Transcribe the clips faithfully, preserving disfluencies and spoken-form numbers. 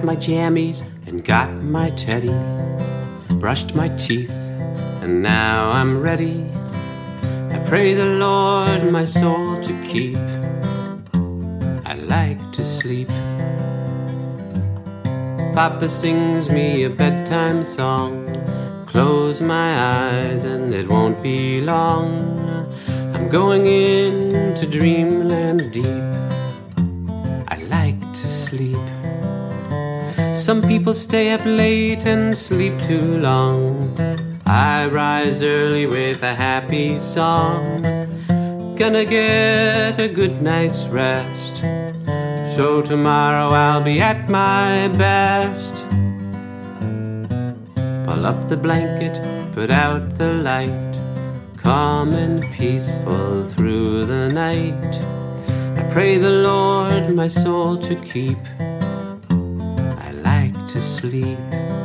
got my jammies and got my teddy, brushed my teeth, and now I'm ready. I pray the Lord my soul to keep. I like to sleep. Papa sings me a bedtime song. Close my eyes and it won't be long. I'm going into dreamland deep. I like to sleep. Some people stay up late and sleep too long. I rise early with a happy song. Gonna get a good night's rest, so tomorrow I'll be at my best. Pull up the blanket, put out the light, calm and peaceful through the night. I pray the Lord my soul to keep. I like to sleep.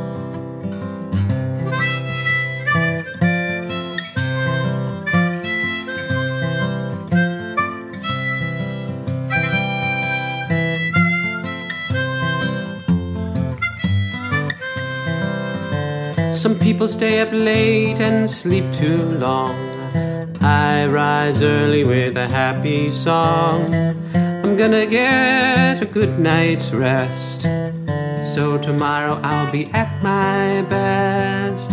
Some people stay up late and sleep too long. I rise early with a happy song. I'm gonna get a good night's rest, so tomorrow I'll be at my best.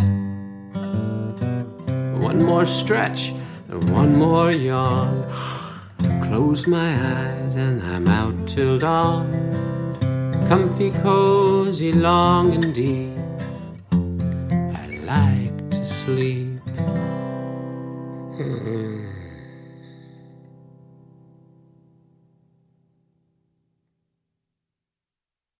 One more stretch and one more yawn. Close my eyes and I'm out till dawn. Comfy, cozy, long and deep. I like to sleep.